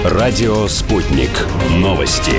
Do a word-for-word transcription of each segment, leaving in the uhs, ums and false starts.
Радио «Спутник». Новости.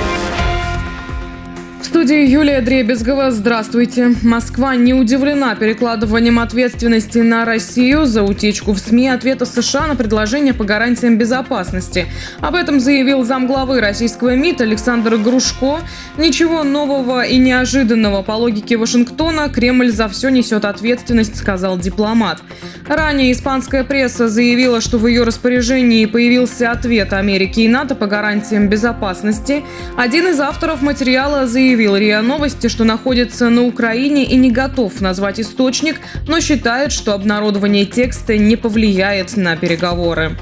В студии Юлия Дребезгова. Здравствуйте. Москва не удивлена перекладыванием ответственности на Россию за утечку в СМИ ответа США на предложение по гарантиям безопасности. Об этом заявил замглавы российского МИД Александр Грушко. Ничего нового и неожиданного. По логике Вашингтона, Кремль за все несет ответственность, сказал дипломат. Ранее испанская пресса заявила, что в ее распоряжении появился ответ Америки и НАТО по гарантиям безопасности. Один из авторов материала заявил РИА Новости, что находится на Украине и не готов назвать источник, но считает, что обнародование текста не повлияет на переговоры.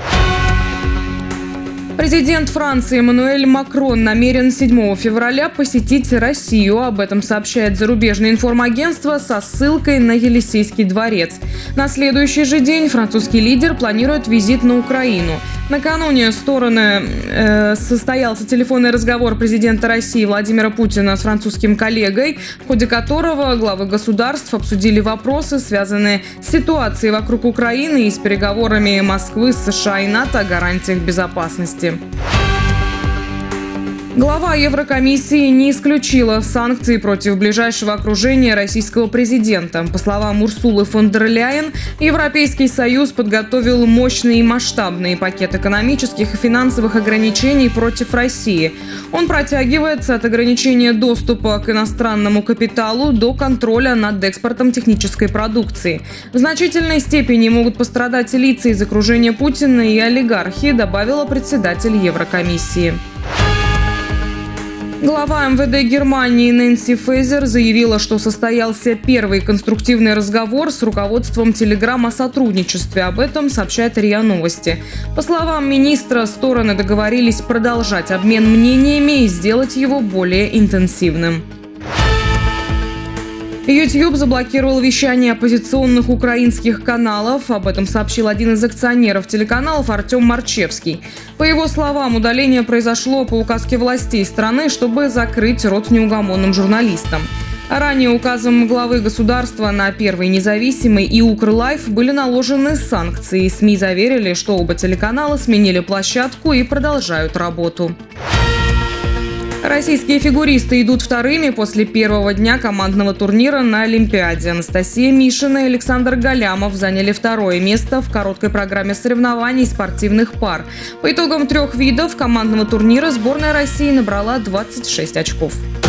Президент Франции Эммануэль Макрон намерен седьмого февраля посетить Россию. Об этом сообщает зарубежное информагентство со ссылкой на Елисейский дворец. На следующий же день французский лидер планирует визит на Украину. Накануне стороны э, состоялся телефонный разговор президента России Владимира Путина с французским коллегой, в ходе которого главы государств обсудили вопросы, связанные с ситуацией вокруг Украины и с переговорами Москвы, США и НАТО о гарантиях безопасности. Глава Еврокомиссии не исключила санкции против ближайшего окружения российского президента. По словам Урсулы фон дер Ляйен, Европейский Союз подготовил мощный и масштабный пакет экономических и финансовых ограничений против России. Он протягивается от ограничения доступа к иностранному капиталу до контроля над экспортом технической продукции. В значительной степени могут пострадать лица из окружения Путина и олигархи, добавила председатель Еврокомиссии. Глава эм вэ дэ Германии Нэнси Фейзер заявила, что состоялся первый конструктивный разговор с руководством Telegram о сотрудничестве. Об этом сообщает РИА Новости. По словам министра, стороны договорились продолжать обмен мнениями и сделать его более интенсивным. YouTube заблокировал вещание оппозиционных украинских каналов. Об этом сообщил один из акционеров телеканалов Артем Марчевский. По его словам, удаление произошло по указке властей страны, чтобы закрыть рот неугомонным журналистам. Ранее указом главы государства на Первый независимый и Укрлайф были наложены санкции. СМИ заверили, что оба телеканала сменили площадку и продолжают работу. Российские фигуристы идут вторыми после первого дня командного турнира на Олимпиаде. Анастасия Мишина и Александр Галямов заняли второе место в короткой программе соревнований спортивных пар. По итогам трех видов командного турнира сборная России набрала двадцать шесть очков.